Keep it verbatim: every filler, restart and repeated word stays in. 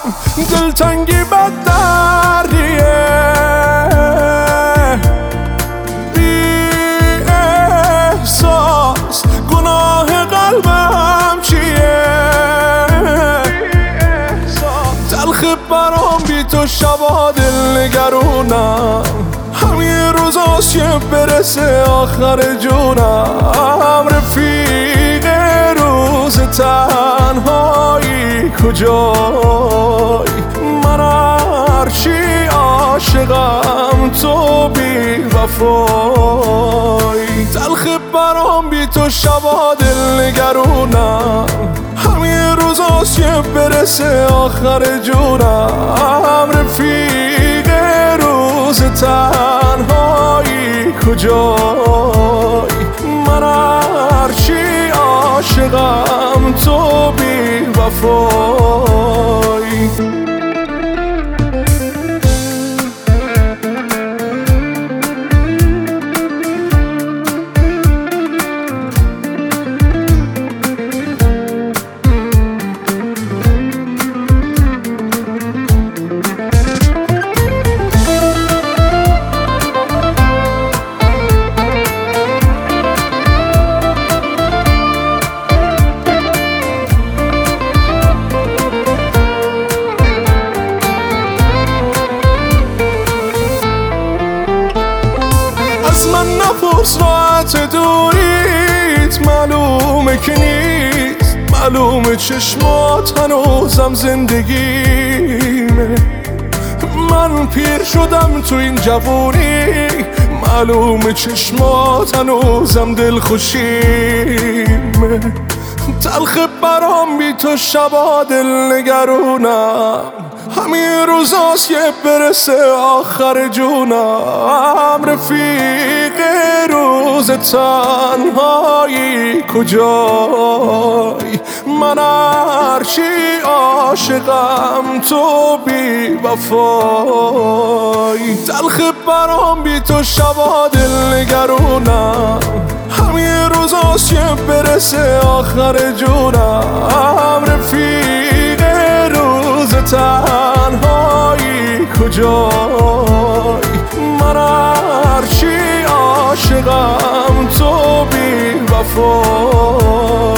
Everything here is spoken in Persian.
دلتنگی بد دردیه، بی احساس گناه قلبم چیه؟ تلخ برام بی تو شبا دل نگرونم، همین روزاست که برسه آخر جونم. رفیق روز تنهایی کجایی؟ من هرچی عاشقم تو بی وفایی. تلخ برام بی تو شبا دل نگرونم، همین روزاست که برسه آخر جونم. رفیق روز تنهایی کجایی؟ من هرچی عاشقم تو بی وفایی. از من نپرس راحت دوریت، معلومه که نیست، معلومه چشمات هنوزم زندگیمه. من پیر شدم تو این جوونی، معلومه چشمات هنوزم دلخوشیمه. تلخ برام بی تو شبا دل نگرونم، همین روزاست که برسه آخر جونم. رفیق روز تنهایی کجایی؟ من هرچی عاشقم تو بی وفایی. تلخ برام بی تو شبا دل نگرونم، همین روزاست که برسه آخر جونم. رفیق روز تنهایی کجایی؟ من هرچی عاشقم تو بی وفایی.